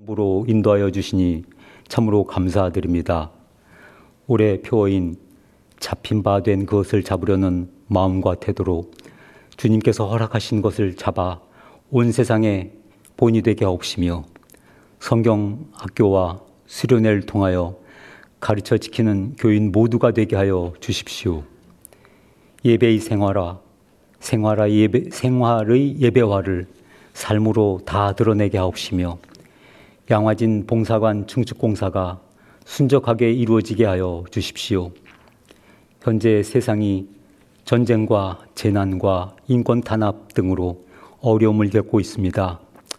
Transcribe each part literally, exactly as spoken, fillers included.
으로 인도하여 주시니 참으로 감사드립니다. 올해 표어인 잡힌 바 된 그것을 잡으려는 마음과 태도로 주님께서 허락하신 것을 잡아 온 세상에 본이 되게 하옵시며 성경 학교와 수련회를 통하여 가르쳐 지키는 교인 모두가 되게 하여 주십시오. 예배의 생활화, 생활의, 예배, 생활의 예배화를 삶으로 다 드러내게 하옵시며 양화진 봉사관 증축공사가 순적하게 이루어지게 하여 주십시오. 현재 세상이 전쟁과 재난과 인권 탄압 등으로 어려움을 겪고 있습니다.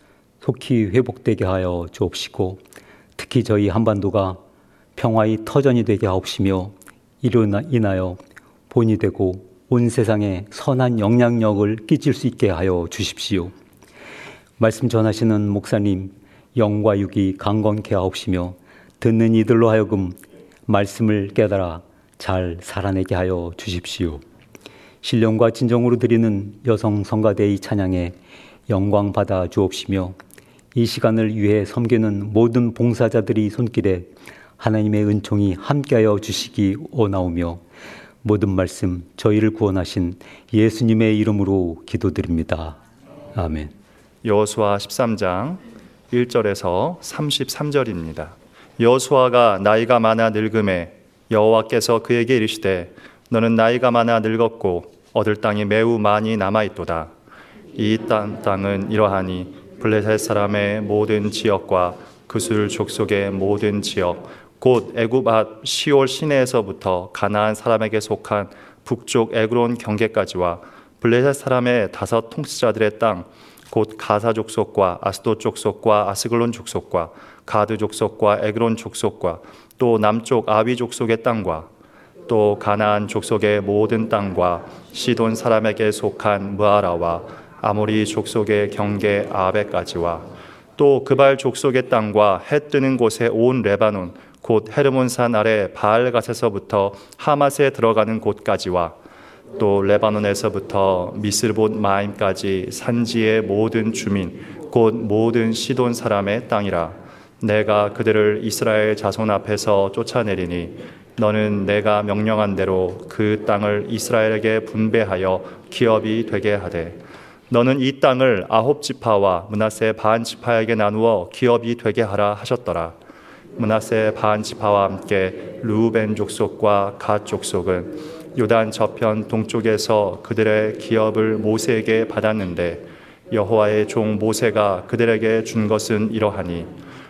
속히 회복되게 하여 주옵시고 특히 저희 한반도가 평화의 터전이 되게 하옵시며 이로 인하여 본이 되고 온 세상에 선한 영향력을 끼칠 수 있게 하여 주십시오. 말씀 전하시는 목사님 영과 육이 강건케 하옵시며 듣는 이들로 하여금 말씀을 깨달아 잘 살아내게 하여 주십시오. 신령과 진정으로 드리는 여성 성가대의 찬양에 영광 받아 주옵시며 이 시간을 위해 섬기는 모든 봉사자들이 손길에 하나님의 은총이 함께하여 주시기 원하오며 모든 말씀 저희를 구원하신 예수님의 이름으로 기도드립니다. 아멘. 여호수아 십삼 장 일 절에서 삼십삼 절입니다. 여호수아가 나이가 많아 늙음에 여호와께서 그에게 이르시되 너는 나이가 많아 늙었고 얻을 땅이 매우 많이 남아있도다. 이 땅, 땅은 이러하니 블레셋 사람의 모든 지역과 그술 족속의 모든 지역 곧 애굽 앞 시올 시내에서부터 가나안 사람에게 속한 북쪽 에그론 경계까지와 블레셋 사람의 다섯 통치자들의 땅 곧 가사 족속과 아스돗 족속과 아스글론 족속과 가드 족속과 에그론 족속과 또 남쪽 아위 족속의 땅과 또 가나안 족속의 모든 땅과 시돈 사람에게 속한 무아라와 아모리 족속의 경계 아베까지와 또 그발 족속의 땅과 해 뜨는 곳에 온 레바논 곧 헤르몬산 아래 바알갓에서부터 하맛에 들어가는 곳까지와 또 레바논에서부터 미스르봇 마임까지 산지의 모든 주민 곧 모든 시돈 사람의 땅이라. 내가 그들을 이스라엘 자손 앞에서 쫓아내리니 너는 내가 명령한 대로 그 땅을 이스라엘에게 분배하여 기업이 되게 하되 너는 이 땅을 아홉 지파와 므낫세 반 지파에게 나누어 기업이 되게 하라 하셨더라. 므낫세 반 지파와 함께 르우벤 족속과 갓 족속은 요단 저편 동쪽에서 그들의 기업을 모세에게 받았는데 여호와의 종 모세가 그들에게 준 것은 이러하니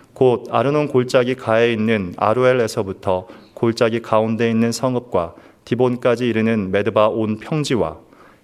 곧 아르논 골짜기 가에 있는 아루엘에서부터 골짜기 가운데 있는 성읍과 디본까지 이르는 메드바 온 평지와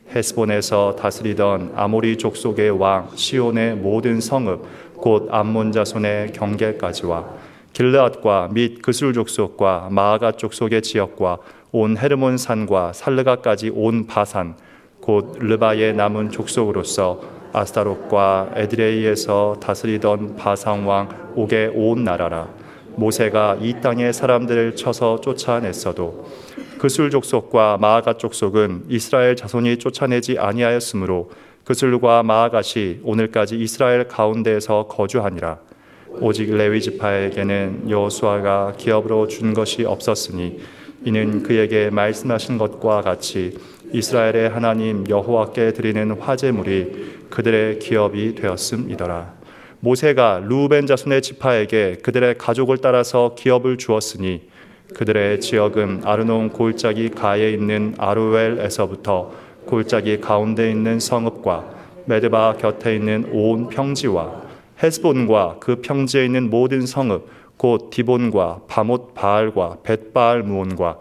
헤스본에서 다스리던 아모리 족속의 왕 시온의 모든 성읍 곧 암몬 자손의 경계까지와 길르앗과 및 그술 족속과 마아가 족속의 지역과 온 헤르몬 산과 살르가까지 온 바산 곧 르바의 남은 족속으로서 아스타롯과 에드레이에서 다스리던 바산 왕 옥의 온 나라라. 모세가 이 땅의 사람들을 쳐서 쫓아냈어도 그술 족속과 마아가 족속은 이스라엘 자손이 쫓아내지 아니하였으므로 그술과 마아갓이 오늘까지 이스라엘 가운데에서 거주하니라. 오직 레위 지파에게는 여호수아가 기업으로 준 것이 없었으니 이는 그에게 말씀하신 것과 같이 이스라엘의 하나님 여호와께 드리는 화제물이 그들의 기업이 되었음이더라. 모세가 르우벤 자손의 지파에게 그들의 가족을 따라서 기업을 주었으니 그들의 지역은 아르논 골짜기 가에 있는 아루엘에서부터 골짜기 가운데 있는 성읍과 메드바 곁에 있는 온 평지와 헤스본과 그 평지에 있는 모든 성읍 곧 디본과 바못 바알과 벳바알 무온과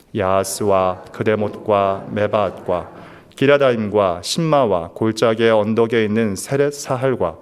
야하스와 그데못과 메바앗과 기라다임과 신마와 골짜기의 언덕에 있는 세렛 사할과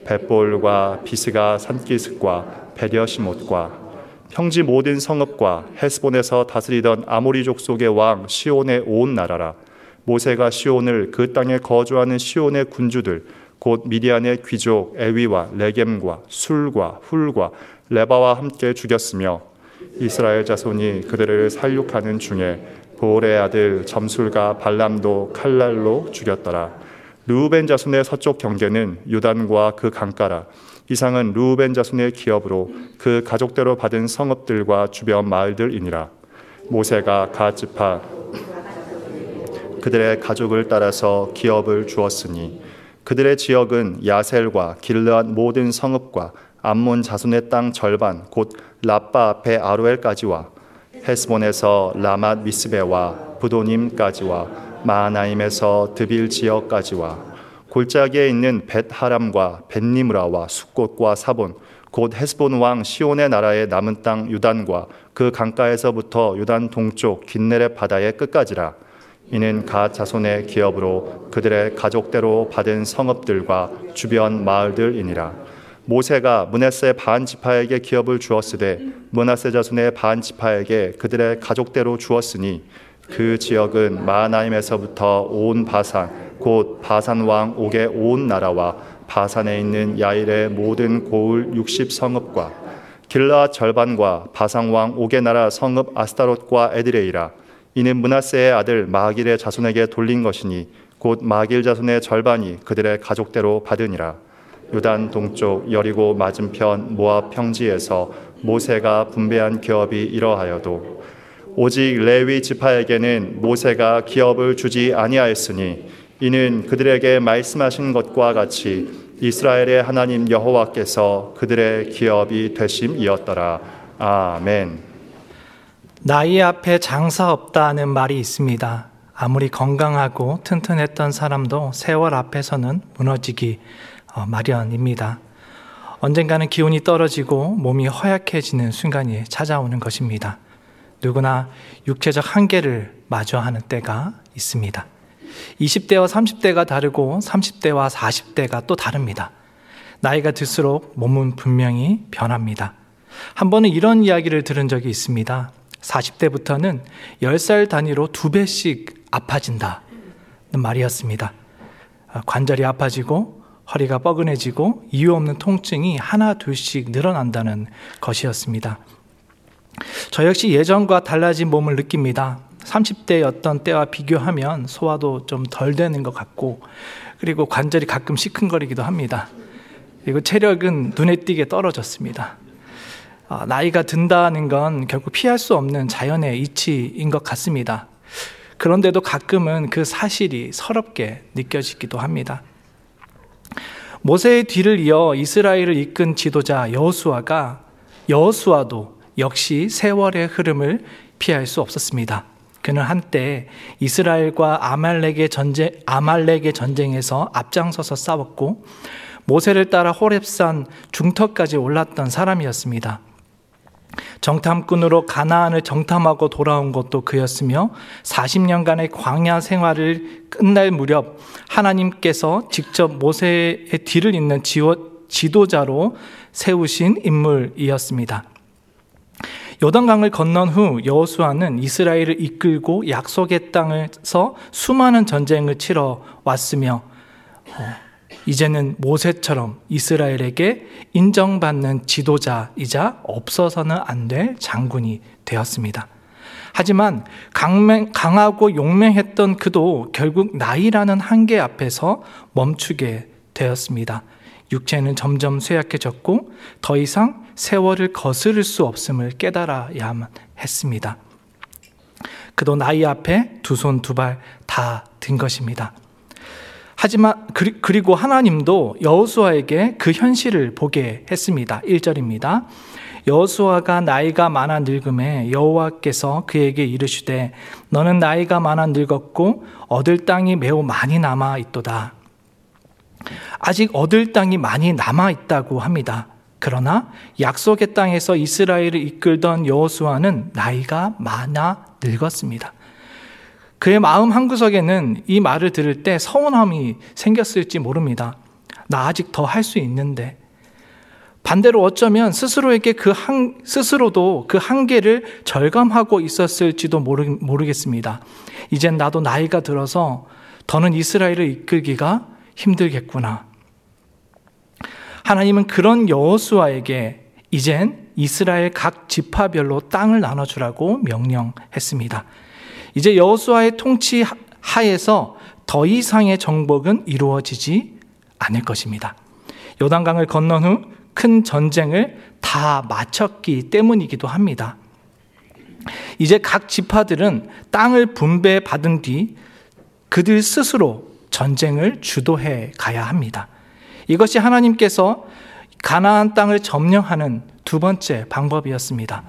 벳볼과 비스가 산기슭과 베려시못과 평지 모든 성읍과 헤스본에서 다스리던 아모리 족속의 왕 시온의 온 나라라. 모세가 시온을 그 땅에 거주하는 시온의 군주들 곧 미디안의 귀족 에위와 레겜과 술과 훌과 레바와 함께 죽였으며 이스라엘 자손이 그들을 살육하는 중에 보올의 아들 점술과 발람도 칼날로 죽였더라. 르우벤 자손의 서쪽 경계는 요단과 그 강가라. 이상은 르우벤 자손의 기업으로 그 가족대로 받은 성읍들과 주변 마을들이니라. 모세가 갓 지파 그들의 가족을 따라서 기업을 주었으니 그들의 지역은 야셀과 길르앗 모든 성읍과 암몬 자손의 땅 절반 곧 라빠 앞에 아로엘까지와 헤스본에서 라맛 미스베와 부도님까지와 마하나임에서 드빌 지역까지와 골짜기에 있는 벳하람과 벳니므라와 숫곳과 사본 곧 헤스본 왕 시온의 나라의 남은 땅 유단과 그 강가에서부터 유단 동쪽 긴네렛 바다의 끝까지라. 이는 갓 자손의 기업으로 그들의 가족대로 받은 성읍들과 주변 마을들이니라. 모세가 므낫세 반 지파에게 기업을 주었으되 므낫세 자손의 반 지파에게 그들의 가족대로 주었으니 그 지역은 마하나임에서부터 온 바산 곧 바산 왕 옥의 온 나라와 바산에 있는 야일의 모든 고을 육십 성읍과 길르앗 절반과 바산 왕 옥의 나라 성읍 아스타롯과 에드레이라. 이는 므낫세의 아들 마길의 자손에게 돌린 것이니 곧 마길 자손의 절반이 그들의 가족대로 받으니라. 요단 동쪽 여리고 맞은편 모압 평지에서 모세가 분배한 기업이 이러하여도 오직 레위 지파에게는 모세가 기업을 주지 아니하였으니 이는 그들에게 말씀하신 것과 같이 이스라엘의 하나님 여호와께서 그들의 기업이 되심이었더라. 아멘. 나이 앞에 장사 없다는 말이 있습니다. 아무리 건강하고 튼튼했던 사람도 세월 앞에서는 무너지기 마련입니다. 언젠가는 기운이 떨어지고 몸이 허약해지는 순간이 찾아오는 것입니다. 누구나 육체적 한계를 마주하는 때가 있습니다. 이십 대와 삼십 대가 다르고 삼십 대와 사십 대가 또 다릅니다. 나이가 들수록 몸은 분명히 변합니다. 한 번은 이런 이야기를 들은 적이 있습니다. 사십 대부터는 열 살 단위로 두 배씩 아파진다는 말이었습니다. 관절이 아파지고 허리가 뻐근해지고 이유 없는 통증이 하나 둘씩 늘어난다는 것이었습니다. 저 역시 예전과 달라진 몸을 느낍니다. 삼십 대였던 때와 비교하면 소화도 좀 덜 되는 것 같고 그리고 관절이 가끔 시큰거리기도 합니다. 그리고 체력은 눈에 띄게 떨어졌습니다. 어, 나이가 든다는 건 결국 피할 수 없는 자연의 이치인 것 같습니다. 그런데도 가끔은 그 사실이 서럽게 느껴지기도 합니다. 모세의 뒤를 이어 이스라엘을 이끈 지도자 여호수아가 여호수아도 역시 세월의 흐름을 피할 수 없었습니다. 그는 한때 이스라엘과 아말렉의 전쟁, 아말렉의 전쟁에서 앞장서서 싸웠고 모세를 따라 호렙산 중턱까지 올랐던 사람이었습니다. 정탐꾼으로 가나안을 정탐하고 돌아온 것도 그였으며 사십 년간의 광야 생활을 끝날 무렵 하나님께서 직접 모세의 뒤를 잇는 지도자로 세우신 인물이었습니다. 요단강을 건넌 후 여호수아는 이스라엘을 이끌고 약속의 땅에서 수많은 전쟁을 치러 왔으며 이제는 모세처럼 이스라엘에게 인정받는 지도자이자 없어서는 안 될 장군이 되었습니다. 하지만 강맹, 강하고 용맹했던 그도 결국 나이라는 한계 앞에서 멈추게 되었습니다. 육체는 점점 쇠약해졌고 더 이상 세월을 거스를 수 없음을 깨달아야만 했습니다. 그도 나이 앞에 두 손 두 발 다 든 것입니다. 하지만 그리고 하나님도 여호수아에게 그 현실을 보게 했습니다. 일 절입니다. 여호수아가 나이가 많아 늙음에 여호와께서 그에게 이르시되 너는 나이가 많아 늙었고 얻을 땅이 매우 많이 남아 있도다. 아직 얻을 땅이 많이 남아 있다고 합니다. 그러나 약속의 땅에서 이스라엘을 이끌던 여호수아는 나이가 많아 늙었습니다. 그의 마음 한구석에는 이 말을 들을 때 서운함이 생겼을지 모릅니다. 나 아직 더 할 수 있는데. 반대로 어쩌면 스스로에게 그 한, 스스로도 그 한계를 절감하고 있었을지도 모르, 모르겠습니다. 이젠 나도 나이가 들어서 더는 이스라엘을 이끌기가 힘들겠구나. 하나님은 그런 여호수아에게 이젠 이스라엘 각 지파별로 땅을 나눠주라고 명령했습니다. 이제 여호수아의 통치 하에서 더 이상의 정복은 이루어지지 않을 것입니다. 요단강을 건넌 후 큰 전쟁을 다 마쳤기 때문이기도 합니다. 이제 각 지파들은 땅을 분배받은 뒤 그들 스스로 전쟁을 주도해 가야 합니다. 이것이 하나님께서 가나안 땅을 점령하는 두 번째 방법이었습니다.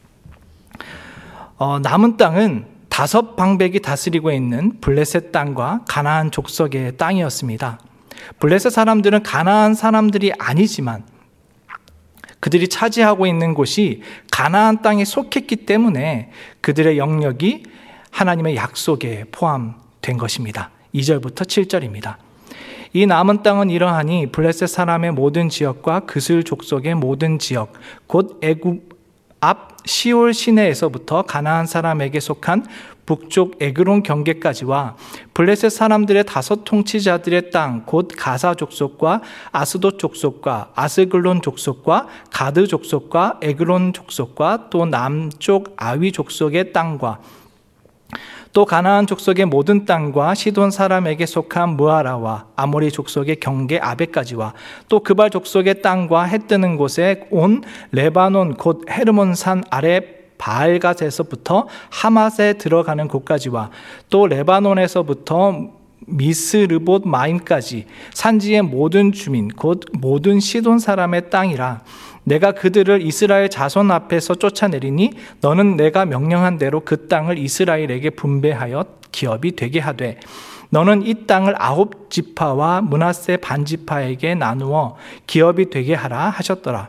어, 남은 땅은 다섯 방백이 다스리고 있는 블레셋 땅과 가나안 족속의 땅이었습니다. 블레셋 사람들은 가나안 사람들이 아니지만 그들이 차지하고 있는 곳이 가나안 땅에 속했기 때문에 그들의 영역이 하나님의 약속에 포함된 것입니다. 이 절부터 칠 절입니다. 이 남은 땅은 이러하니 블레셋 사람의 모든 지역과 그슬 족속의 모든 지역, 곧 애굽 앞 시올 시내에서부터 가나안 사람에게 속한 북쪽 에그론 경계까지와 블레셋 사람들의 다섯 통치자들의 땅, 곧 가사 족속과 아스돗 족속과 아스글론 족속과 가드 족속과 에그론 족속과 또 남쪽 아위 족속의 땅과 또 가나안 족속의 모든 땅과 시돈 사람에게 속한 무아라와 아모리 족속의 경계 아베까지와 또 그발 족속의 땅과 해 뜨는 곳에 온 레바논 곧 헤르몬산 아래 바알갓에서부터 하맛에 들어가는 곳까지와 또 레바논에서부터 미스르봇 마임까지 산지의 모든 주민 곧 모든 시돈 사람의 땅이라. 내가 그들을 이스라엘 자손 앞에서 쫓아내리니 너는 내가 명령한 대로 그 땅을 이스라엘에게 분배하여 기업이 되게 하되 너는 이 땅을 아홉 지파와 므낫세 반 지파에게 나누어 기업이 되게 하라 하셨더라.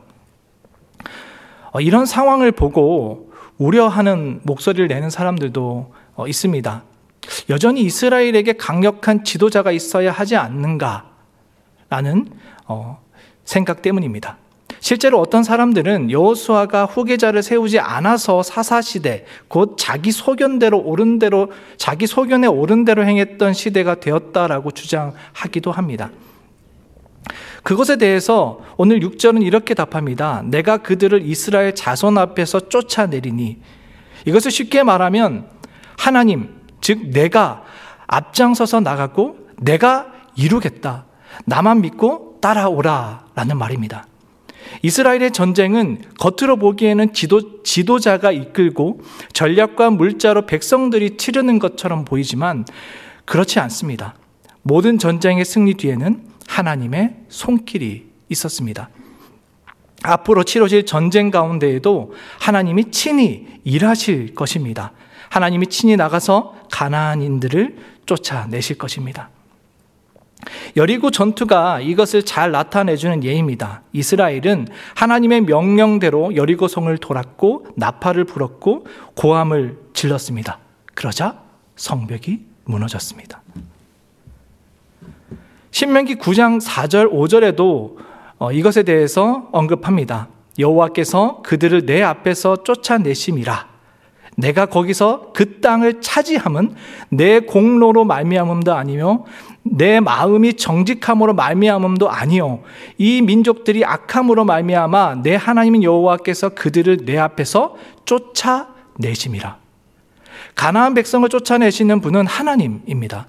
이런 상황을 보고 우려하는 목소리를 내는 사람들도 있습니다. 여전히 이스라엘에게 강력한 지도자가 있어야 하지 않는가라는 생각 때문입니다. 실제로 어떤 사람들은 여호수아가 후계자를 세우지 않아서 사사시대, 곧 자기 소견대로 옳은 대로, 자기 소견에 옳은 대로 행했던 시대가 되었다라고 주장하기도 합니다. 그것에 대해서 오늘 육 절은 이렇게 답합니다. 내가 그들을 이스라엘 자손 앞에서 쫓아내리니. 이것을 쉽게 말하면 하나님, 즉 내가 앞장서서 나가고 내가 이루겠다. 나만 믿고 따라오라 라는 말입니다. 이스라엘의 전쟁은 겉으로 보기에는 지도, 지도자가 이끌고 전략과 물자로 백성들이 치르는 것처럼 보이지만 그렇지 않습니다. 모든 전쟁의 승리 뒤에는 하나님의 손길이 있었습니다. 앞으로 치러질 전쟁 가운데에도 하나님이 친히 일하실 것입니다. 하나님이 친히 나가서 가나안인들을 쫓아내실 것입니다. 여리고 전투가 이것을 잘 나타내주는 예입니다. 이스라엘은 하나님의 명령대로 여리고성을 돌았고 나팔을 불었고 고함을 질렀습니다. 그러자 성벽이 무너졌습니다. 신명기 구 장 사 절 오 절에도 이것에 대해서 언급합니다. 여호와께서 그들을 내 앞에서 쫓아내심이라. 내가 거기서 그 땅을 차지함은 내 공로로 말미암음도 아니며 내 마음이 정직함으로 말미암음도 아니요 이 민족들이 악함으로 말미암아 내 하나님인 여호와께서 그들을 내 앞에서 쫓아내심이라. 가나안 백성을 쫓아내시는 분은 하나님입니다.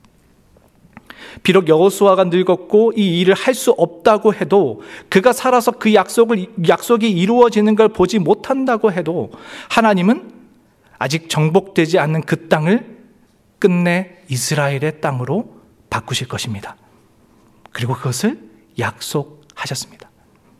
비록 여호수아가 늙었고 이 일을 할 수 없다고 해도, 그가 살아서 그 약속을, 약속이 이루어지는 걸 보지 못한다고 해도 하나님은 아직 정복되지 않는 그 땅을 끝내 이스라엘의 땅으로 바꾸실 것입니다. 그리고 그것을 약속하셨습니다.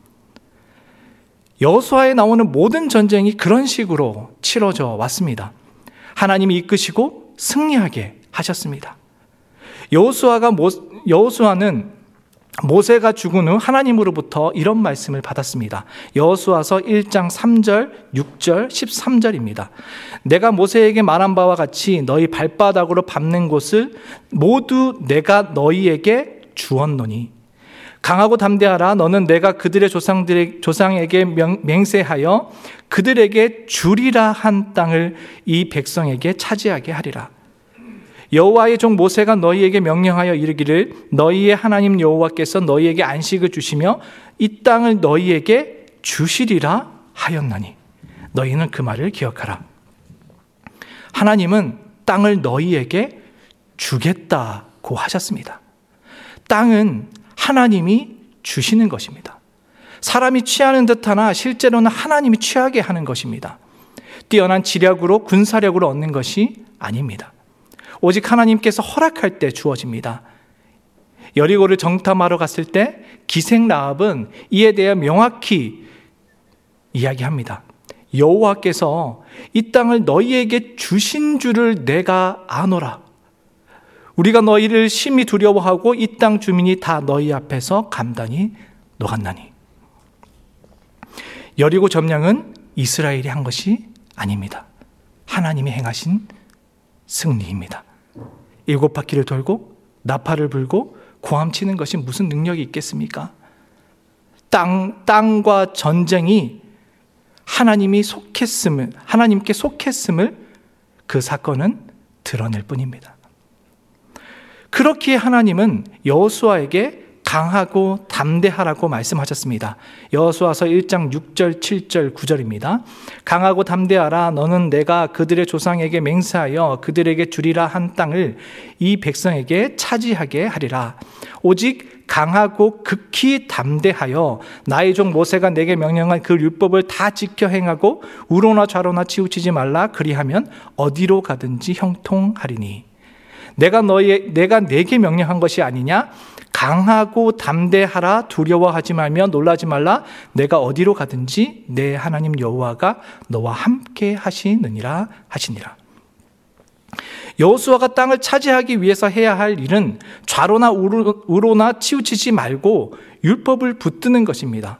여호수아에 나오는 모든 전쟁이 그런 식으로 치러져 왔습니다. 하나님이 이끄시고 승리하게 하셨습니다. 여호수아가 모, 여호수아는 모세가 죽은 후 하나님으로부터 이런 말씀을 받았습니다. 여호수아서 일 장 삼 절, 육 절, 십삼 절입니다. 내가 모세에게 말한 바와 같이 너희 발바닥으로 밟는 곳을 모두 내가 너희에게 주었노니 강하고 담대하라. 너는 내가 그들의 조상들의, 조상에게 명, 맹세하여 그들에게 주리라 한 땅을 이 백성에게 차지하게 하리라. 여호와의 종 모세가 너희에게 명령하여 이르기를 너희의 하나님 여호와께서 너희에게 안식을 주시며 이 땅을 너희에게 주시리라 하였나니 너희는 그 말을 기억하라. 하나님은 땅을 너희에게 주겠다고 하셨습니다. 땅은 하나님이 주시는 것입니다. 사람이 취하는 듯하나 실제로는 하나님이 취하게 하는 것입니다. 뛰어난 지략으로 군사력으로 얻는 것이 아닙니다. 오직 하나님께서 허락할 때 주어집니다. 여리고를 정탐하러 갔을 때 기생 라합은 이에 대해 명확히 이야기합니다. 여호와께서 이 땅을 너희에게 주신 줄을 내가 아노라. 우리가 너희를 심히 두려워하고 이 땅 주민이 다 너희 앞에서 간단히 녹았나니. 여리고 점령은 이스라엘이 한 것이 아닙니다. 하나님이 행하신 승리입니다. 일곱 바퀴를 돌고 나팔을 불고 고함치는 것이 무슨 능력이 있겠습니까? 땅, 땅과 전쟁이 하나님이 속했음을, 하나님께 속했음을 그 사건은 드러낼 뿐입니다. 그렇기에 하나님은 여호수아에게 강하고 담대하라고 말씀하셨습니다. 여호수아서 일 장 육 절, 칠 절, 구 절입니다. 강하고 담대하라. 너는 내가 그들의 조상에게 맹세하여 그들에게 주리라 한 땅을 이 백성에게 차지하게 하리라. 오직 강하고 극히 담대하여 나의 종 모세가 내게 명령한 그 율법을 다 지켜 행하고 우로나 좌로나 치우치지 말라. 그리하면 어디로 가든지 형통하리니. 내가 너희 내가 내게 명령한 것이 아니냐? 강하고 담대하라. 두려워하지 말며 놀라지 말라. 내가 어디로 가든지 내 하나님 여호와가 너와 함께 하시느니라 하시니라. 여호수아가 땅을 차지하기 위해서 해야 할 일은 좌로나 우로, 우로나 치우치지 말고 율법을 붙드는 것입니다.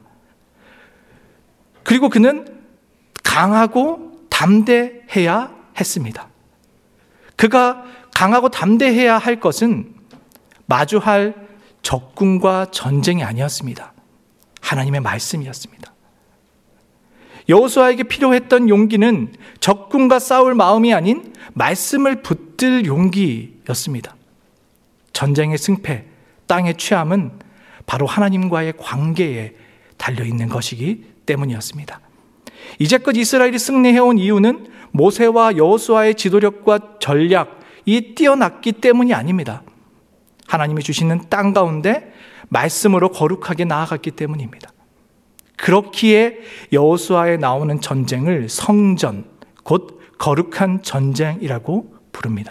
그리고 그는 강하고 담대해야 했습니다. 그가 강하고 담대해야 할 것은 마주할 적군과 전쟁이 아니었습니다. 하나님의 말씀이었습니다. 여호수아에게 필요했던 용기는 적군과 싸울 마음이 아닌 말씀을 붙들 용기였습니다. 전쟁의 승패, 땅의 취함은 바로 하나님과의 관계에 달려있는 것이기 때문이었습니다. 이제껏 이스라엘이 승리해온 이유는 모세와 여호수아의 지도력과 전략이 뛰어났기 때문이 아닙니다. 하나님이 주시는 땅 가운데 말씀으로 거룩하게 나아갔기 때문입니다. 그렇기에 여호수아에 나오는 전쟁을 성전, 곧 거룩한 전쟁이라고 부릅니다.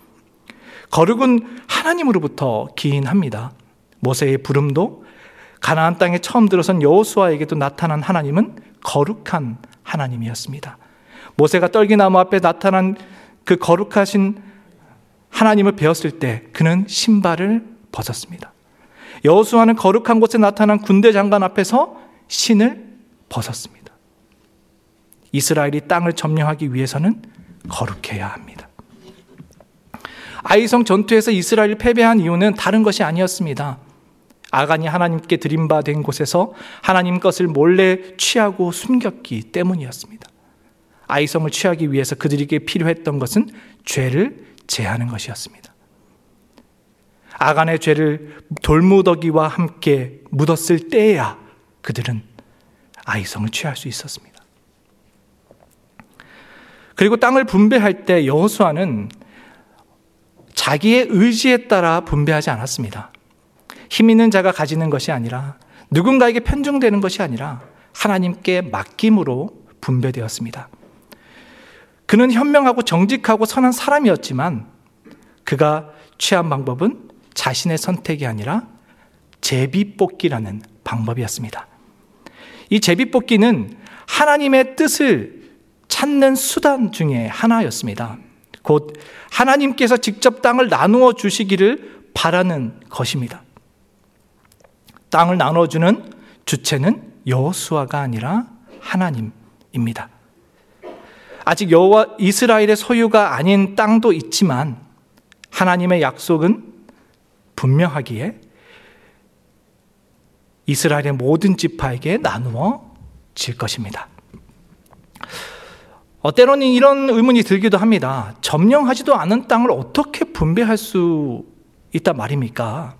거룩은 하나님으로부터 기인합니다. 모세의 부름도 가나안 땅에 처음 들어선 여호수아에게도 나타난 하나님은 거룩한 하나님이었습니다. 모세가 떨기나무 앞에 나타난 그 거룩하신 하나님을 배웠을 때 그는 신발을 벗었습니다. 여호수아는 거룩한 곳에 나타난 군대 장관 앞에서 신을 벗었습니다. 이스라엘이 땅을 점령하기 위해서는 거룩해야 합니다. 아이성 전투에서 이스라엘이 패배한 이유는 다른 것이 아니었습니다. 아간이 하나님께 드린 바 된 곳에서 하나님 것을 몰래 취하고 숨겼기 때문이었습니다. 아이성을 취하기 위해서 그들에게 필요했던 것은 죄를 제하는 것이었습니다. 아간의 죄를 돌무더기와 함께 묻었을 때에야 그들은 아이성을 취할 수 있었습니다. 그리고 땅을 분배할 때 여호수아는 자기의 의지에 따라 분배하지 않았습니다. 힘 있는 자가 가지는 것이 아니라 누군가에게 편중되는 것이 아니라 하나님께 맡김으로 분배되었습니다. 그는 현명하고 정직하고 선한 사람이었지만 그가 취한 방법은 자신의 선택이 아니라 제비뽑기라는 방법이었습니다. 이 제비뽑기는 하나님의 뜻을 찾는 수단 중에 하나였습니다. 곧 하나님께서 직접 땅을 나누어 주시기를 바라는 것입니다. 땅을 나눠주는 주체는 여호수아가 아니라 하나님입니다. 아직 여호와 이스라엘의 소유가 아닌 땅도 있지만 하나님의 약속은 분명하기에 이스라엘의 모든 지파에게 나누어 질 것입니다. 어, 때로는 이런 의문이 들기도 합니다. 점령하지도 않은 땅을 어떻게 분배할 수 있단 말입니까?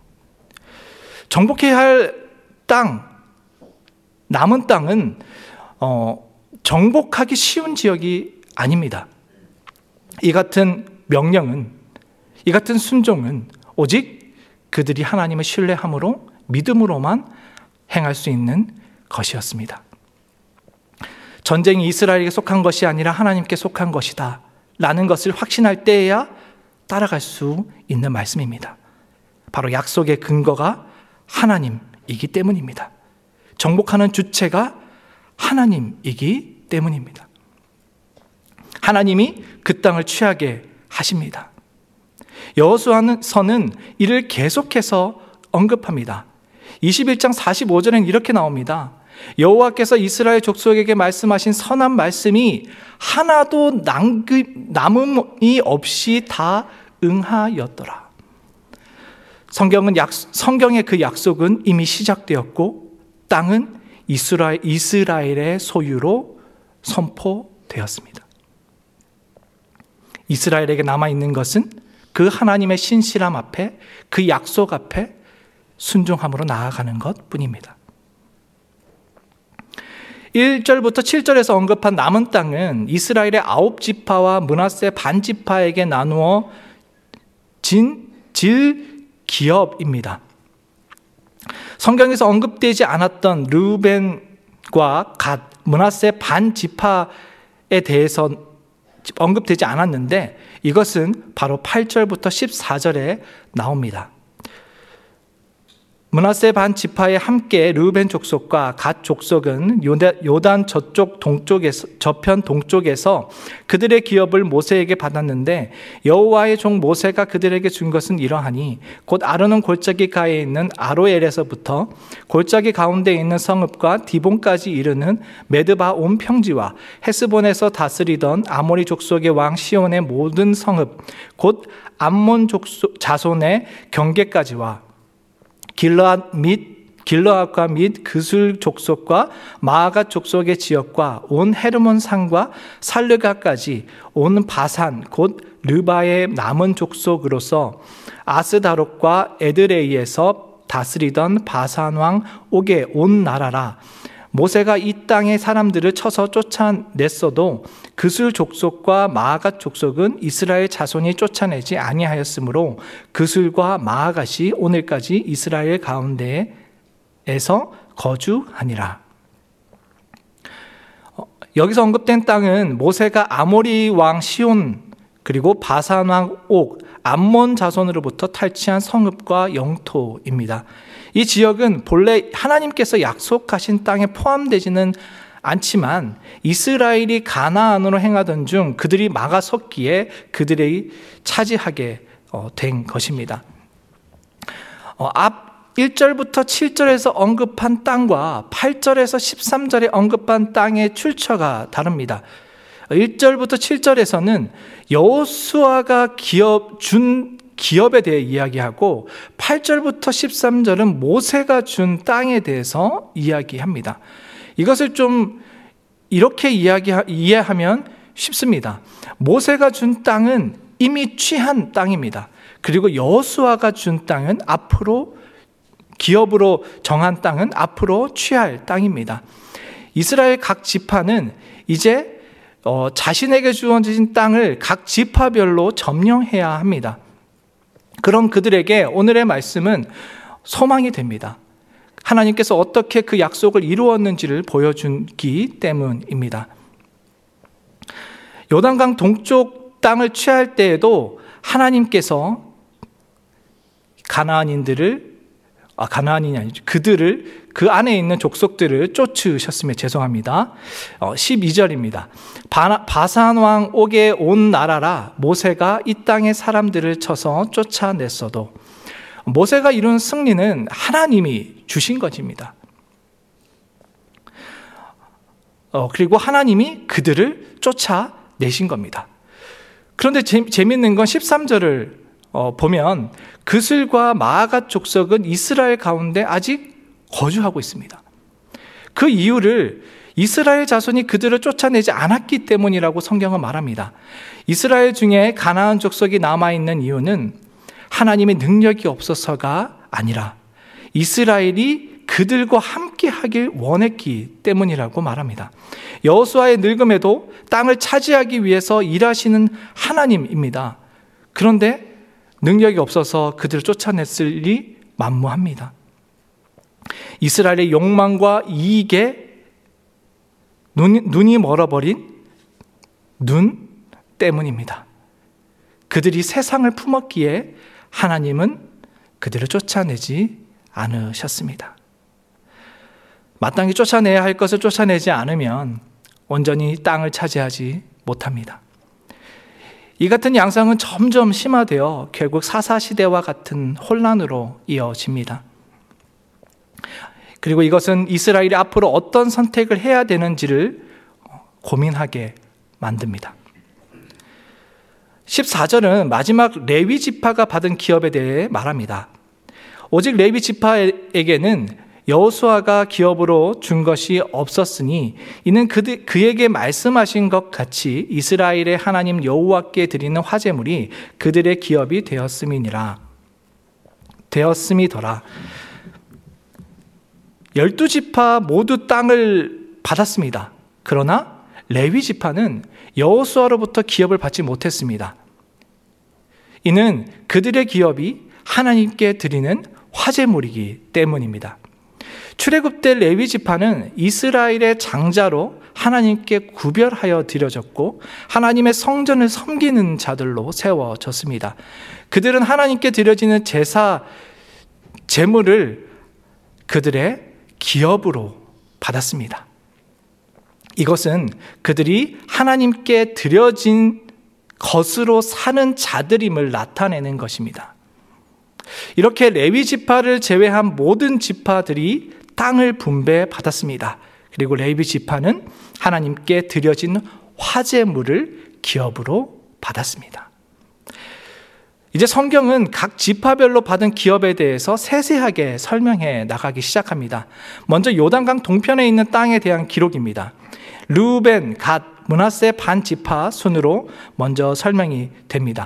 정복해야 할 땅, 남은 땅은 어, 정복하기 쉬운 지역이 아닙니다. 이 같은 명령은, 이 같은 순종은 오직 그들이 하나님을 신뢰함으로 믿음으로만 행할 수 있는 것이었습니다. 전쟁이 이스라엘에게 속한 것이 아니라 하나님께 속한 것이다 라는 것을 확신할 때에야 따라갈 수 있는 말씀입니다. 바로 약속의 근거가 하나님이기 때문입니다. 정복하는 주체가 하나님이기 때문입니다. 하나님이 그 땅을 취하게 하십니다. 여호수아서는 이를 계속해서 언급합니다. 이십일 장 사십오 절에는 이렇게 나옵니다. 여호와께서 이스라엘 족속에게 말씀하신 선한 말씀이 하나도 남음이 없이 다 응하였더라. 성경은 약, 성경의 그 약속은 이미 시작되었고 땅은 이스라엘, 이스라엘의 소유로 선포되었습니다. 이스라엘에게 남아있는 것은 그 하나님의 신실함 앞에, 그 약속 앞에 순종함으로 나아가는 것뿐입니다. 일 절부터 칠 절에서 언급한 남은 땅은 이스라엘의 아홉 지파와 므낫세 반 지파에게 나누어 진 질기업입니다. 성경에서 언급되지 않았던 르우벤과 갓, 므낫세 반 지파에 대해서 언급되지 않았는데 이것은 바로 팔 절부터 십사 절에 나옵니다. 므낫세 반 지파에 함께 르우벤 족속과 갓 족속은 요단 저쪽 동쪽에서 저편 동쪽에서 그들의 기업을 모세에게 받았는데 여호와의 종 모세가 그들에게 준 것은 이러하니 곧 아르논 골짜기 가에 있는 아로엘에서부터 골짜기 가운데 있는 성읍과 디본까지 이르는 메드바 온 평지와 헤스본에서 다스리던 아모리 족속의 왕 시온의 모든 성읍 곧 암몬 족속 자손의 경계까지와 길르앗 및 길르앗과 및 그술 족속과 마아갓 족속의 지역과 온 헤르몬 산과 살르가까지 온 바산 곧 르바의 남은 족속으로서 아스다롯과 에드레이에서 다스리던 바산 왕 옥의 온 나라라. 모세가 이 땅의 사람들을 쳐서 쫓아냈어도 그술 족속과 마아갓 족속은 이스라엘 자손이 쫓아내지 아니하였으므로 그술과 마아갓이 오늘까지 이스라엘 가운데에서 거주하니라. 여기서 언급된 땅은 모세가 아모리 왕 시온 그리고 바산 왕 옥, 암몬 자손으로부터 탈취한 성읍과 영토입니다. 이 지역은 본래 하나님께서 약속하신 땅에 포함되지는 않지만 이스라엘이 가나안으로 행하던 중 그들이 막아섰기에 그들이 차지하게 된 것입니다. 앞 일 절부터 칠 절에서 언급한 땅과 팔 절에서 십삼 절에 언급한 땅의 출처가 다릅니다. 일 절부터 칠 절에서는 여호수아가 기업 준 기업에 대해 이야기하고 팔 절부터 십삼 절은 모세가 준 땅에 대해서 이야기합니다. 이것을 좀 이렇게 이야기 이해하면 쉽습니다. 모세가 준 땅은 이미 취한 땅입니다. 그리고 여호수아가 준 땅은 앞으로 기업으로 정한 땅은 앞으로 취할 땅입니다. 이스라엘 각 지파는 이제 어, 자신에게 주어진 땅을 각 지파별로 점령해야 합니다. 그럼 그들에게 오늘의 말씀은 소망이 됩니다. 하나님께서 어떻게 그 약속을 이루었는지를 보여주기 때문입니다. 요단강 동쪽 땅을 취할 때에도 하나님께서 가나안인들을 아, 가나안인이 아니죠. 그들을, 그 안에 있는 족속들을 쫓으셨으면 죄송합니다. 어, 십이 절입니다. 바, 바산 왕 옥의 온 나라라 모세가 이 땅의 사람들을 쳐서 쫓아냈어도 모세가 이룬 승리는 하나님이 주신 것입니다. 어, 그리고 하나님이 그들을 쫓아내신 겁니다. 그런데 재, 재밌는 건 십삼 절을 어, 보면 그슬과 마아갓 족속은 이스라엘 가운데 아직 거주하고 있습니다. 그 이유를 이스라엘 자손이 그들을 쫓아내지 않았기 때문이라고 성경은 말합니다. 이스라엘 중에 가나안 족속이 남아있는 이유는 하나님의 능력이 없어서가 아니라 이스라엘이 그들과 함께 하길 원했기 때문이라고 말합니다. 여호수아의 늙음에도 땅을 차지하기 위해서 일하시는 하나님입니다. 그런데 능력이 없어서 그들을 쫓아냈으리 만무합니다. 이스라엘의 욕망과 이익에 눈, 눈이 멀어버린 눈 때문입니다. 그들이 세상을 품었기에 하나님은 그들을 쫓아내지 않으셨습니다. 마땅히 쫓아내야 할 것을 쫓아내지 않으면 온전히 땅을 차지하지 못합니다. 이 같은 양상은 점점 심화되어 결국 사사시대와 같은 혼란으로 이어집니다. 그리고 이것은 이스라엘이 앞으로 어떤 선택을 해야 되는지를 고민하게 만듭니다. 십사 절은 마지막 레위 지파가 받은 기업에 대해 말합니다. 오직 레위 지파에게는 여호수아가 기업으로 준 것이 없었으니 이는 그들, 그에게 말씀하신 것 같이 이스라엘의 하나님 여호와께 드리는 화제물이 그들의 기업이 되었음이니라. 되었음이더라. 열두 지파 모두 땅을 받았습니다. 그러나 레위 지파는 여호수아로부터 기업을 받지 못했습니다. 이는 그들의 기업이 하나님께 드리는 화제물이기 때문입니다. 출애굽 때 레위 지파는 이스라엘의 장자로 하나님께 구별하여 드려졌고 하나님의 성전을 섬기는 자들로 세워졌습니다. 그들은 하나님께 드려지는 제사 제물을 그들의 기업으로 받았습니다. 이것은 그들이 하나님께 드려진 것으로 사는 자들임을 나타내는 것입니다. 이렇게 레위 지파를 제외한 모든 지파들이 땅을 분배받았습니다. 그리고 레위 지파는 하나님께 드려진 화제물을 기업으로 받았습니다. 이제 성경은 각 지파별로 받은 기업에 대해서 세세하게 설명해 나가기 시작합니다. 먼저 요단강 동편에 있는 땅에 대한 기록입니다. 르우벤, 갓, 므낫세 반 지파 순으로 먼저 설명이 됩니다.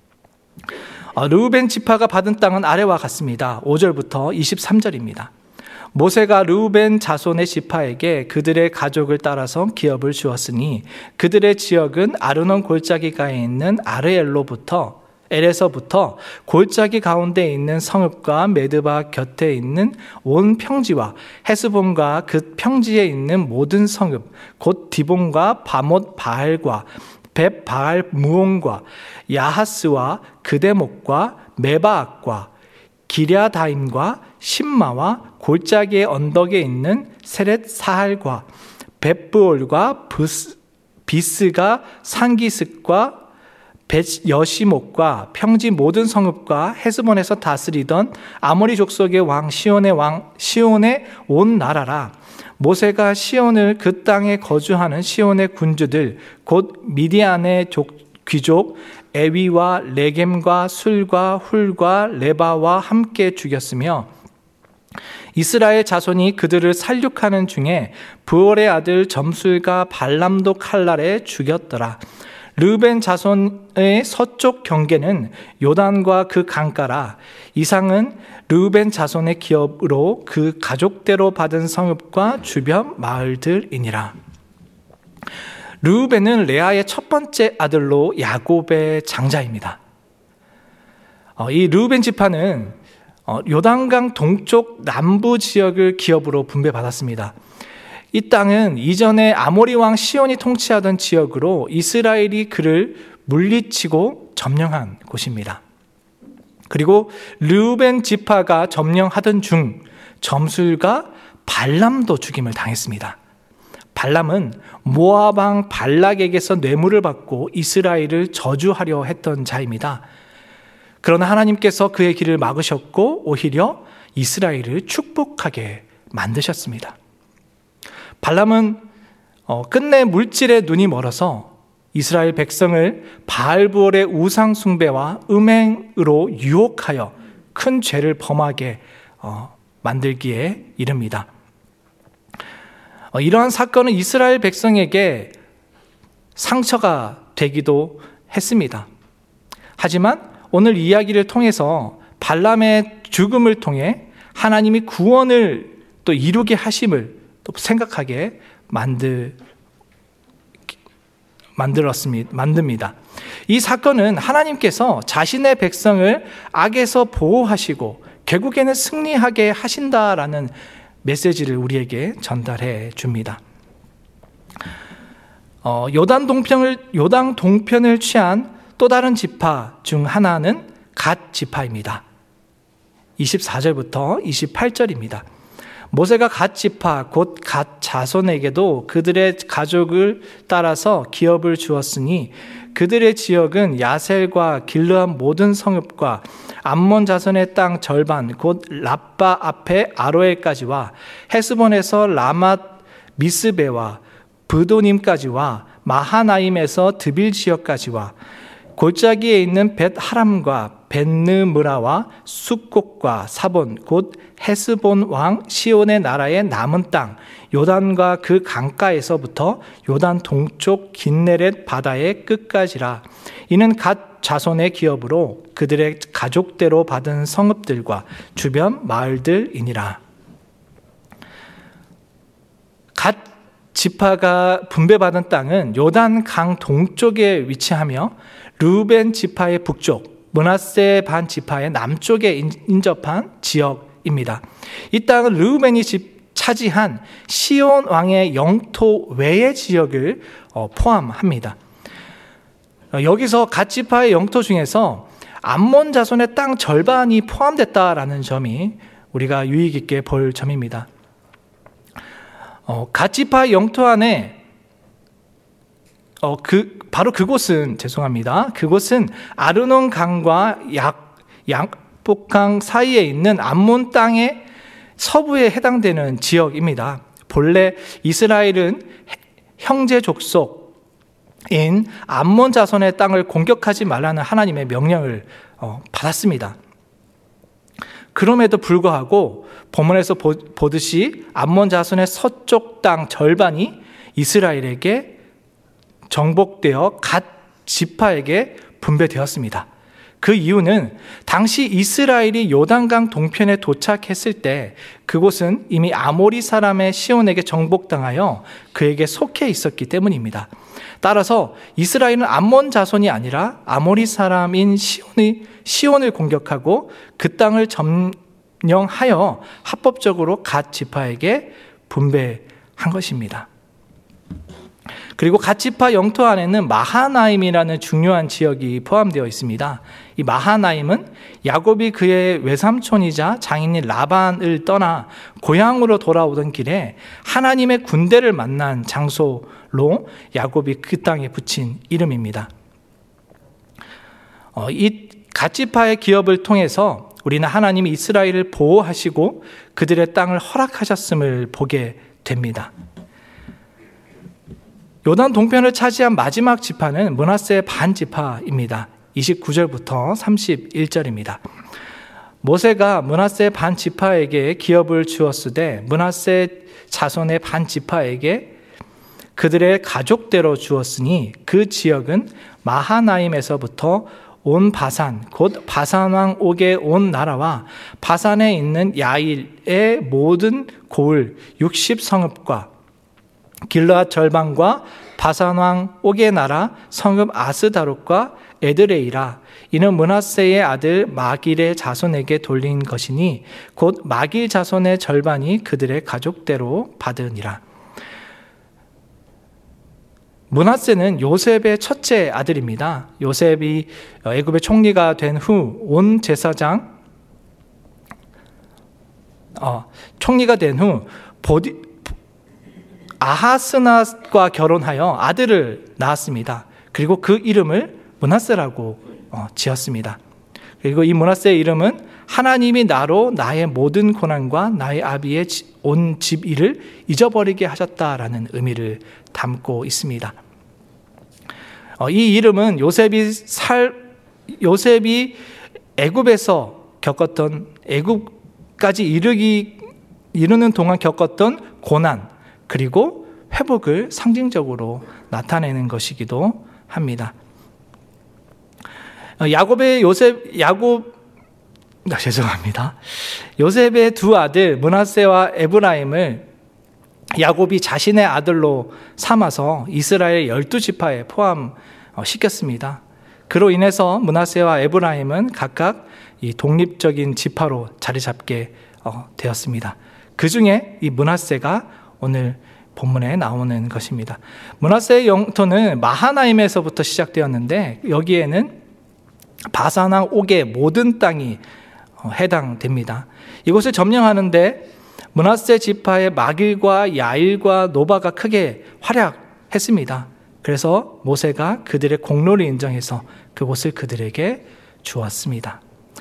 르우벤 지파가 받은 땅은 아래와 같습니다. 오 절부터 이십삼 절입니다. 모세가 르우벤 자손의 지파에게 그들의 가족을 따라서 기업을 주었으니 그들의 지역은 아르논 골짜기가에 있는 아르엘로부터 엘에서부터 골짜기 가운데 있는 성읍과 메드바 곁에 있는 온 평지와 헤스본과 그 평지에 있는 모든 성읍 곧 디본과 바못 바알과 벳 바알 무온과 야하스와 그데목과 메바악과 기랴다임과 신마와 골짜기의 언덕에 있는 세렛 사할과 벳브올과 비스가 산기슭과 벳 여시목과 평지 모든 성읍과 헤스본에서 다스리던 아모리 족속의 왕 시온의 왕 시온의 온 나라라. 모세가 시온을 그 땅에 거주하는 시온의 군주들 곧 미디안의 족, 귀족 에위와 레겜과 술과 훌과 레바와 함께 죽였으며 이스라엘 자손이 그들을 살육하는 중에 부올의 아들 점술과 발람도 칼날에 죽였더라. 르벤 자손의 서쪽 경계는 요단과 그 강가라. 이상은 르벤 자손의 기업으로 그 가족대로 받은 성읍과 주변 마을들이니라. 르벤은 레아의 첫 번째 아들로 야곱의 장자입니다. 이 르벤 지파는 요단강 동쪽 남부 지역을 기업으로 분배받았습니다. 이 땅은 이전에 아모리 왕 시온이 통치하던 지역으로 이스라엘이 그를 물리치고 점령한 곳입니다. 그리고 르우벤 지파가 점령하던 중 점술과 발람도 죽임을 당했습니다. 발람은 모압 왕 발락에게서 뇌물을 받고 이스라엘을 저주하려 했던 자입니다. 그러나 하나님께서 그의 길을 막으셨고 오히려 이스라엘을 축복하게 만드셨습니다. 발람은 끝내 물질에 눈이 멀어서 이스라엘 백성을 바알부올의 우상 숭배와 음행으로 유혹하여 큰 죄를 범하게 만들기에 이릅니다. 이러한 사건은 이스라엘 백성에게 상처가 되기도 했습니다. 하지만 오늘 이야기를 통해서 발람의 죽음을 통해 하나님이 구원을 또 이루게 하심을 또 생각하게 만들, 만들었습니다. 만듭니다. 이 사건은 하나님께서 자신의 백성을 악에서 보호하시고 결국에는 승리하게 하신다라는 메시지를 우리에게 전달해 줍니다. 어, 요단 동편을 요단 동편을 취한 또 다른 지파 중 하나는 갓 지파입니다. 이십사 절부터 이십팔 절입니다. 모세가 갓 지파 곧 갓 자손에게도 그들의 가족을 따라서 기업을 주었으니 그들의 지역은 야셀과 길르앗 모든 성읍과 암몬 자손의 땅 절반 곧 라빠 앞에 아로엘까지와 헤스본에서 라맛 미스베와 브도님까지와 마하나임에서 드빌 지역까지와 골짜기에 있는 벳 하람과 벳느므라와 숫곡과 사본 곧 헤스본 왕 시온의 나라의 남은 땅 요단과 그 강가에서부터 요단 동쪽 긴네렛 바다의 끝까지라. 이는 갓 자손의 기업으로 그들의 가족대로 받은 성읍들과 주변 마을들이니라. 갓 지파가 분배받은 땅은 요단 강 동쪽에 위치하며 르우벤 지파의 북쪽, 므낫세 반 지파의 남쪽에 인접한 지역입니다. 이 땅은 르우벤이 차지한 시온 왕의 영토 외의 지역을 포함합니다. 여기서 갓 지파의 영토 중에서 암몬 자손의 땅 절반이 포함됐다라는 점이 우리가 유익 있게 볼 점입니다. 어, 갓 지파 영토 안에 어, 그, 바로 그곳은, 죄송합니다. 그곳은 아르논 강과 약, 양복강 사이에 있는 암몬 땅의 서부에 해당되는 지역입니다. 본래 이스라엘은 형제 족속인 암몬 자손의 땅을 공격하지 말라는 하나님의 명령을 어, 받았습니다. 그럼에도 불구하고 본문에서 보, 보듯이 암몬 자손의 서쪽 땅 절반이 이스라엘에게 정복되어 갓 지파에게 분배되었습니다. 그 이유는 당시 이스라엘이 요단강 동편에 도착했을 때 그곳은 이미 아모리 사람의 시온에게 정복당하여 그에게 속해 있었기 때문입니다. 따라서 이스라엘은 암몬 자손이 아니라 아모리 사람인 시온의, 시온을 공격하고 그 땅을 점령하여 합법적으로 갓 지파에게 분배한 것입니다. 그리고 갓 지파 영토 안에는 마하나임이라는 중요한 지역이 포함되어 있습니다. 이 마하나임은 야곱이 그의 외삼촌이자 장인인 라반을 떠나 고향으로 돌아오던 길에 하나님의 군대를 만난 장소로 야곱이 그 땅에 붙인 이름입니다. 어, 이 갓 지파의 기업을 통해서 우리는 하나님이 이스라엘을 보호하시고 그들의 땅을 허락하셨음을 보게 됩니다. 요단 동편을 차지한 마지막 지파는 므낫세 반 지파입니다. 이십구 절부터 삼십일 절입니다. 모세가 므낫세 반 지파에게 기업을 주었으되 므낫세 자손의 반 지파에게 그들의 가족대로 주었으니 그 지역은 마하나임에서부터 온 바산 곧 바산 왕 옥의 온 나라와 바산에 있는 야일의 모든 고을 육십 성읍과 길르앗 절반과 바산 왕 옥의 나라 성읍 아스다롯과 에드레이라. 이는 므낫세의 아들 마길의 자손에게 돌린 것이니 곧 마길 자손의 절반이 그들의 가족대로 받으니라. 므낫세는 요셉의 첫째 아들입니다. 요셉이 애굽의 총리가 된 후 온 제사장 어, 총리가 된 후 보디 아하스낫과 결혼하여 아들을 낳았습니다. 그리고 그 이름을 므낫세라고 지었습니다. 그리고 이 므낫세의 이름은 하나님이 나로 나의 모든 고난과 나의 아비의 온 집 일을 잊어버리게 하셨다라는 의미를 담고 있습니다. 이 이름은 요셉이 살 요셉이 애굽에서 겪었던 애굽까지 이르기 이르는 동안 겪었던 고난 그리고 회복을 상징적으로 나타내는 것이기도 합니다. 야곱의 요셉 야곱 아, 죄송합니다. 요셉의 두 아들 므낫세와 에브라임을 야곱이 자신의 아들로 삼아서 이스라엘 열두 지파에 포함시켰습니다. 그로 인해서 므낫세와 에브라임은 각각 이 독립적인 지파로 자리 잡게 되었습니다. 그 중에 이 므낫세가 오늘 본문에 나오는 것입니다. 므낫세의 영토는 마하나임에서부터 시작되었는데 여기에는 바산왕 옥의 모든 땅이 해당됩니다. 이곳을 점령하는데 므낫세 지파의 마길과 야일과 노바가 크게 활약했습니다. 그래서 모세가 그들의 공로를 인정해서 그곳을 그들에게 주었습니다.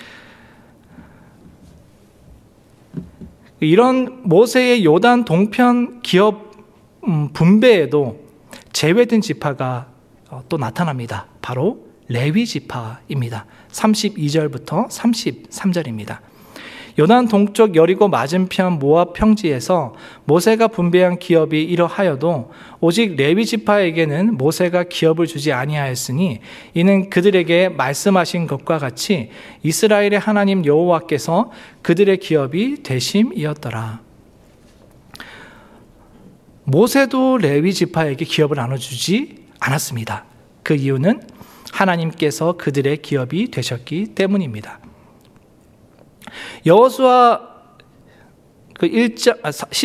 이런 모세의 요단 동편 기업 분배에도 제외된 지파가 또 나타납니다. 바로 레위 지파입니다. 삼십이 절부터 삼십삼 절입니다. 요단 동쪽 여리고 맞은편 모압 평지에서 모세가 분배한 기업이 이러하여도 오직 레위 지파에게는 모세가 기업을 주지 아니하였으니 이는 그들에게 말씀하신 것과 같이 이스라엘의 하나님 여호와께서 그들의 기업이 되심이었더라. 모세도 레위 지파에게 기업을 나눠주지 않았습니다. 그 이유는 하나님께서 그들의 기업이 되셨기 때문입니다. 여호수아 그 일 장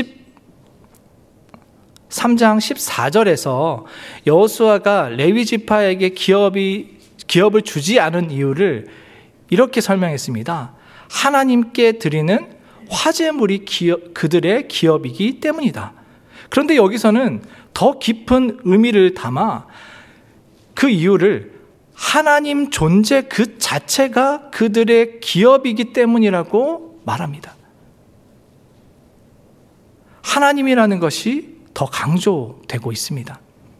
십삼 장 십사 절에서 여호수아가 레위 지파에게 기업이 기업을 주지 않은 이유를 이렇게 설명했습니다. 하나님께 드리는 화제물이 기업, 그들의 기업이기 때문이다. 그런데 여기서는 더 깊은 의미를 담아 그 이유를 하나님 존재 그 자체가 그들의 기업이기 때문이라고 말합니다. 하나님이라는 것이 더 강조되고 있습니다.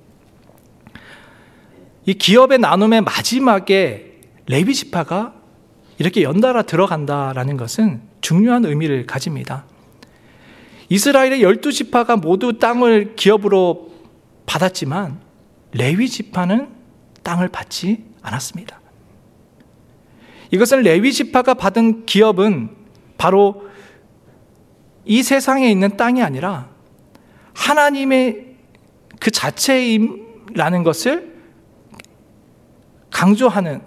이 기업의 나눔의 마지막에 레위 지파가 이렇게 연달아 들어간다라는 것은 중요한 의미를 가집니다. 이스라엘의 열두 지파가 모두 땅을 기업으로 받았지만 레위 지파는 땅을 받지 않았습니다. 이것은 레위 지파가 받은 기업은 바로 이 세상에 있는 땅이 아니라 하나님의 그 자체임이라는 것을 강조하는,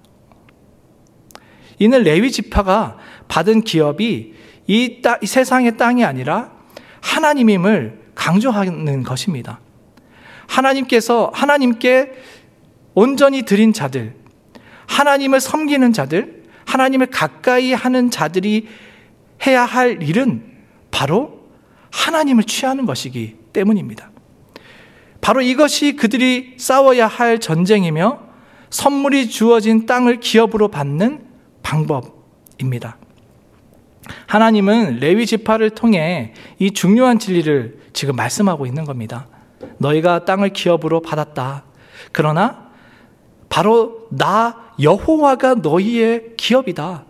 이는 레위 지파가 받은 기업이 이, 땅, 이 세상의 땅이 아니라 하나님임을 강조하는 것입니다. 하나님께서 하나님께 온전히 드린 자들, 하나님을 섬기는 자들, 하나님을 가까이 하는 자들이 해야 할 일은 바로 하나님을 취하는 것이기 때문입니다. 바로 이것이 그들이 싸워야 할 전쟁이며 선물이 주어진 땅을 기업으로 받는 방법입니다. 하나님은 레위 지파를 통해 이 중요한 진리를 지금 말씀하고 있는 겁니다. 너희가 땅을 기업으로 받았다. 그러나 바로 나 여호와가 너희의 기업이다.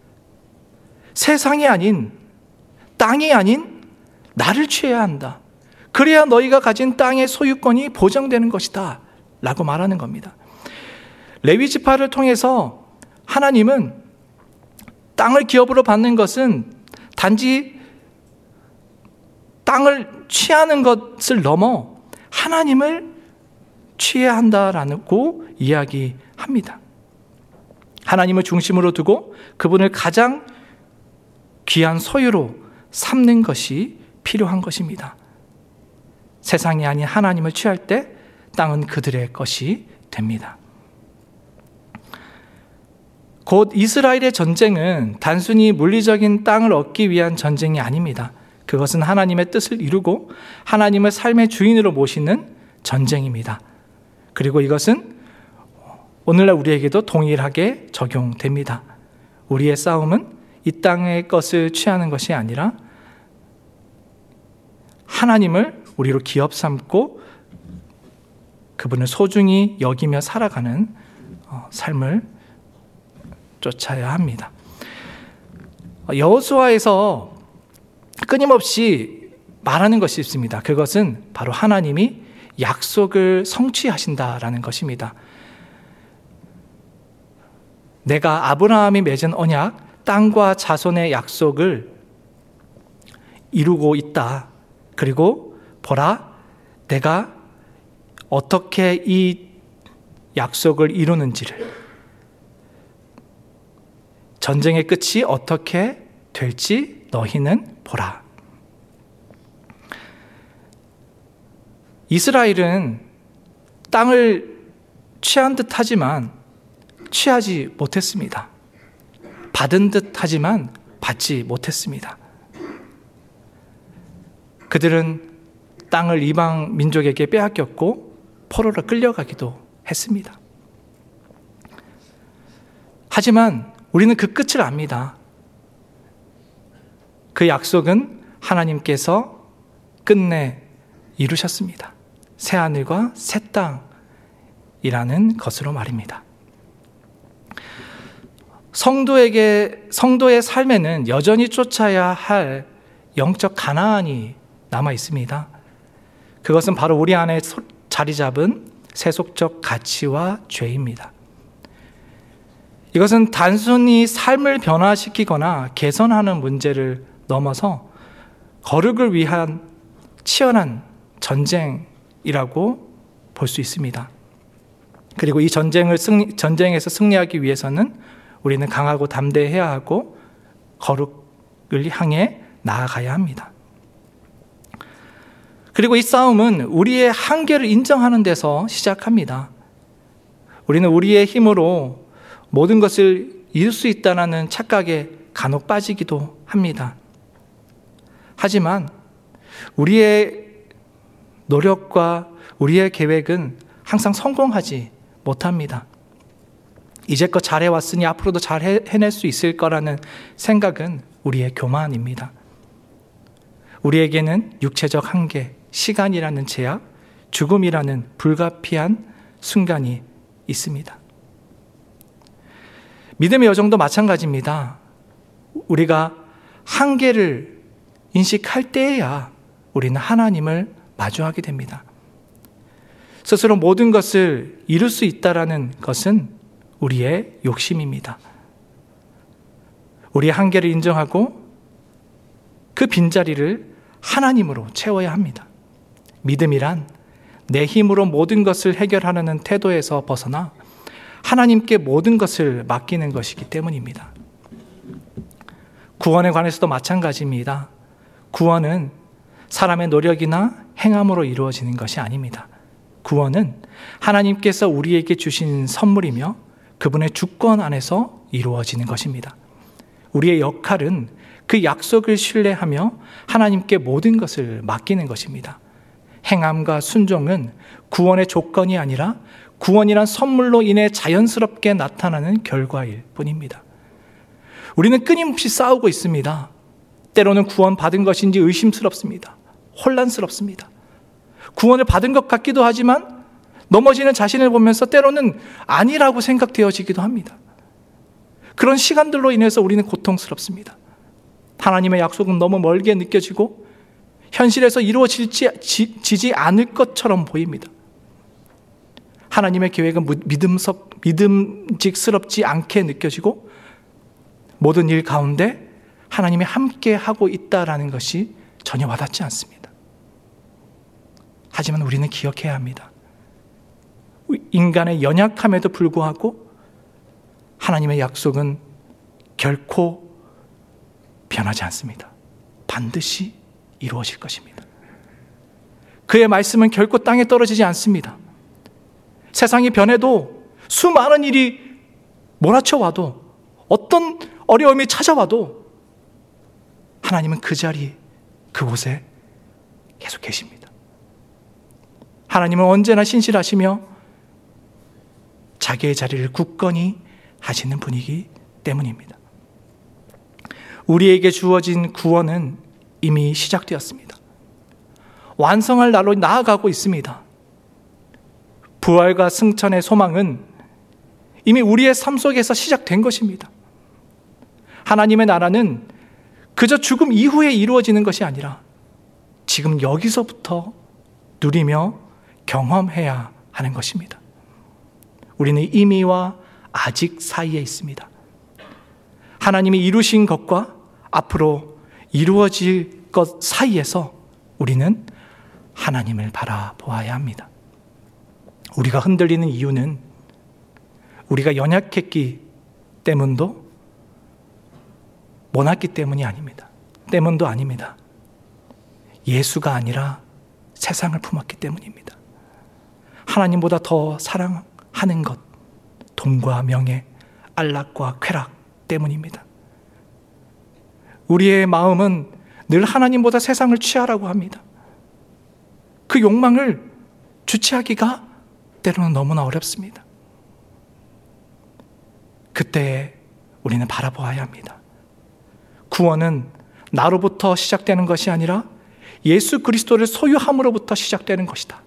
세상이 아닌, 땅이 아닌 나를 취해야 한다. 그래야 너희가 가진 땅의 소유권이 보장되는 것이다 라고 말하는 겁니다. 레위 지파를 통해서 하나님은 땅을 기업으로 받는 것은 단지 땅을 취하는 것을 넘어 하나님을 취해야 한다라고 이야기합니다. 하나님을 중심으로 두고 그분을 가장 귀한 소유로 삼는 것이 필요한 것입니다. 세상이 아닌 하나님을 취할 때 땅은 그들의 것이 됩니다. 곧 이스라엘의 전쟁은 단순히 물리적인 땅을 얻기 위한 전쟁이 아닙니다. 그것은 하나님의 뜻을 이루고 하나님을 삶의 주인으로 모시는 전쟁입니다. 그리고 이것은 오늘날 우리에게도 동일하게 적용됩니다. 우리의 싸움은 이 땅의 것을 취하는 것이 아니라 하나님을 우리로 기업 삼고 그분을 소중히 여기며 살아가는 삶을 쫓아야 합니다. 여호수아에서 끊임없이 말하는 것이 있습니다. 그것은 바로 하나님이 약속을 성취하신다라는 것입니다. 내가 아브라함이 맺은 언약, 땅과 자손의 약속을 이루고 있다. 그리고 보라, 내가 어떻게 이 약속을 이루는지를 전쟁의 끝이 어떻게 될지 너희는 보라. 이스라엘은 땅을 취한 듯 하지만 취하지 못했습니다. 받은 듯 하지만 받지 못했습니다. 그들은 땅을 이방 민족에게 빼앗겼고 포로로 끌려가기도 했습니다. 하지만 우리는 그 끝을 압니다. 그 약속은 하나님께서 끝내 이루셨습니다. 새하늘과 새 땅이라는 것으로 말입니다. 성도에게, 성도의 삶에는 여전히 쫓아야 할 영적 가나안이 남아 있습니다. 그것은 바로 우리 안에 자리 잡은 세속적 가치와 죄입니다. 이것은 단순히 삶을 변화시키거나 개선하는 문제를 넘어서 거룩을 위한 치열한 전쟁이라고 볼 수 있습니다. 그리고 이 전쟁을 승리, 전쟁에서 승리하기 위해서는 우리는 강하고 담대해야 하고 거룩을 향해 나아가야 합니다. 그리고 이 싸움은 우리의 한계를 인정하는 데서 시작합니다. 우리는 우리의 힘으로 모든 것을 이룰 수 있다는 착각에 간혹 빠지기도 합니다. 하지만 우리의 노력과 우리의 계획은 항상 성공하지 못합니다. 이제껏 잘해왔으니 앞으로도 잘 해낼 수 있을 거라는 생각은 우리의 교만입니다. 우리에게는 육체적 한계, 시간이라는 제약, 죽음이라는 불가피한 순간이 있습니다. 믿음의 여정도 마찬가지입니다. 우리가 한계를 인식할 때에야 우리는 하나님을 마주하게 됩니다. 스스로 모든 것을 이룰 수 있다는 것은 우리의 욕심입니다. 우리의 한계를 인정하고 그 빈자리를 하나님으로 채워야 합니다. 믿음이란 내 힘으로 모든 것을 해결하려는 태도에서 벗어나 하나님께 모든 것을 맡기는 것이기 때문입니다. 구원에 관해서도 마찬가지입니다. 구원은 사람의 노력이나 행함으로 이루어지는 것이 아닙니다. 구원은 하나님께서 우리에게 주신 선물이며 그분의 주권 안에서 이루어지는 것입니다. 우리의 역할은 그 약속을 신뢰하며 하나님께 모든 것을 맡기는 것입니다. 행함과 순종은 구원의 조건이 아니라 구원이란 선물로 인해 자연스럽게 나타나는 결과일 뿐입니다. 우리는 끊임없이 싸우고 있습니다. 때로는 구원 받은 것인지 의심스럽습니다. 혼란스럽습니다. 구원을 받은 것 같기도 하지만 넘어지는 자신을 보면서 때로는 아니라고 생각되어지기도 합니다. 그런 시간들로 인해서 우리는 고통스럽습니다. 하나님의 약속은 너무 멀게 느껴지고 현실에서 이루어지지 않을 것처럼 보입니다. 하나님의 계획은 믿음석, 믿음직스럽지 않게 느껴지고 모든 일 가운데 하나님이 함께 하고 있다는 것이 전혀 와닿지 않습니다. 하지만 우리는 기억해야 합니다. 인간의 연약함에도 불구하고 하나님의 약속은 결코 변하지 않습니다. 반드시 이루어질 것입니다. 그의 말씀은 결코 땅에 떨어지지 않습니다. 세상이 변해도 수많은 일이 몰아쳐와도 어떤 어려움이 찾아와도 하나님은 그 자리, 그곳에 계속 계십니다. 하나님은 언제나 신실하시며 자기의 자리를 굳건히 하시는 분이기 때문입니다. 우리에게 주어진 구원은 이미 시작되었습니다. 완성할 날로 나아가고 있습니다. 부활과 승천의 소망은 이미 우리의 삶 속에서 시작된 것입니다. 하나님의 나라는 그저 죽음 이후에 이루어지는 것이 아니라 지금 여기서부터 누리며 경험해야 하는 것입니다. 우리는 이미와 아직 사이에 있습니다. 하나님이 이루신 것과 앞으로 이루어질 것 사이에서 우리는 하나님을 바라보아야 합니다. 우리가 흔들리는 이유는 우리가 연약했기 때문도 모났기 때문이 아닙니다. 때문도 아닙니다. 예수가 아니라 세상을 품었기 때문입니다. 하나님보다 더 사랑하는 것, 돈과 명예, 안락과 쾌락 때문입니다. 우리의 마음은 늘 하나님보다 세상을 취하라고 합니다. 그 욕망을 주체하기가 때로는 너무나 어렵습니다. 그때 우리는 바라보아야 합니다. 구원은 나로부터 시작되는 것이 아니라 예수 그리스도를 소유함으로부터 시작되는 것이다.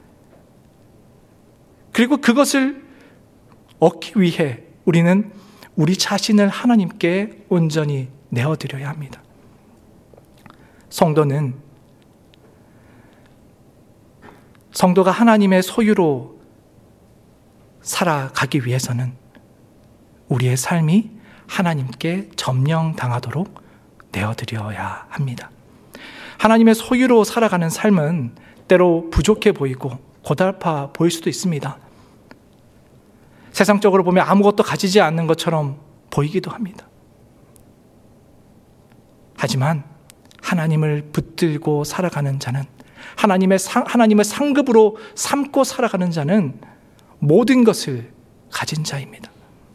그리고 그것을 얻기 위해 우리는 우리 자신을 하나님께 온전히 내어드려야 합니다. 성도는 성도가 하나님의 소유로 살아가기 위해서는 우리의 삶이 하나님께 점령당하도록 내어드려야 합니다. 하나님의 소유로 살아가는 삶은 때로 부족해 보이고 고달파 보일 수도 있습니다. 세상적으로 보면 아무것도 가지지 않는 것처럼 보이기도 합니다. 하지만 하나님을 붙들고 살아가는 자는, 하나님의 상, 하나님을 상급으로 삼고 살아가는 자는 모든 것을 가진 자입니다.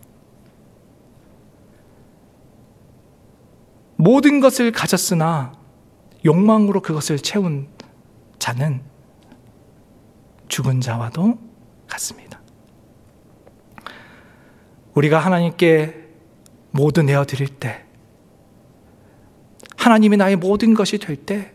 모든 것을 가졌으나 욕망으로 그것을 채운 자는 죽은 자와도 같습니다. 우리가 하나님께 모두 내어드릴 때, 하나님이 나의 모든 것이 될 때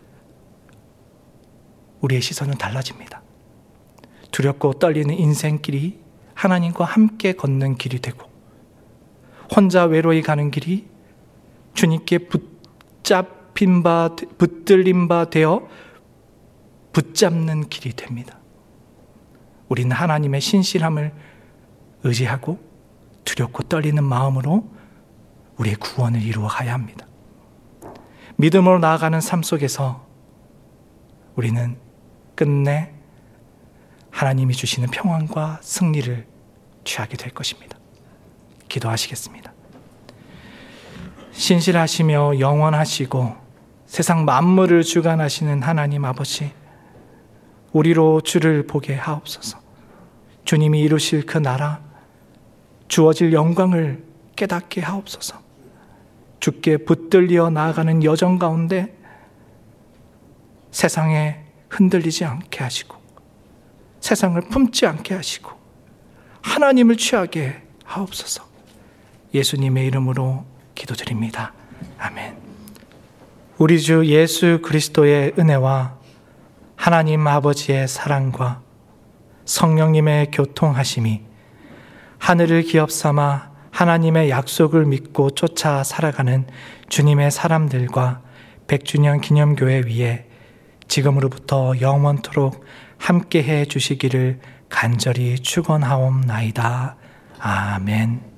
우리의 시선은 달라집니다. 두렵고 떨리는 인생길이 하나님과 함께 걷는 길이 되고, 혼자 외로이 가는 길이 주님께 붙잡힌 바, 붙들린 바 되어 붙잡는 길이 됩니다. 우리는 하나님의 신실함을 의지하고 두렵고 떨리는 마음으로 우리의 구원을 이루어 가야 합니다. 믿음으로 나아가는 삶 속에서 우리는 끝내 하나님이 주시는 평안과 승리를 취하게 될 것입니다. 기도하시겠습니다. 신실하시며 영원하시고 세상 만물을 주관하시는 하나님 아버지, 우리로 주를 보게 하옵소서. 주님이 이루실 그 나라, 주어질 영광을 깨닫게 하옵소서. 주께 붙들려 나아가는 여정 가운데 세상에 흔들리지 않게 하시고, 세상을 품지 않게 하시고, 하나님을 취하게 하옵소서. 예수님의 이름으로 기도드립니다. 아멘. 우리 주 예수 그리스도의 은혜와 하나님 아버지의 사랑과 성령님의 교통하심이 하늘을 기업삼아 하나님의 약속을 믿고 쫓아 살아가는 주님의 사람들과 백주년 기념교회 위에 지금으로부터 영원토록 함께해 주시기를 간절히 축원하옵나이다. 아멘.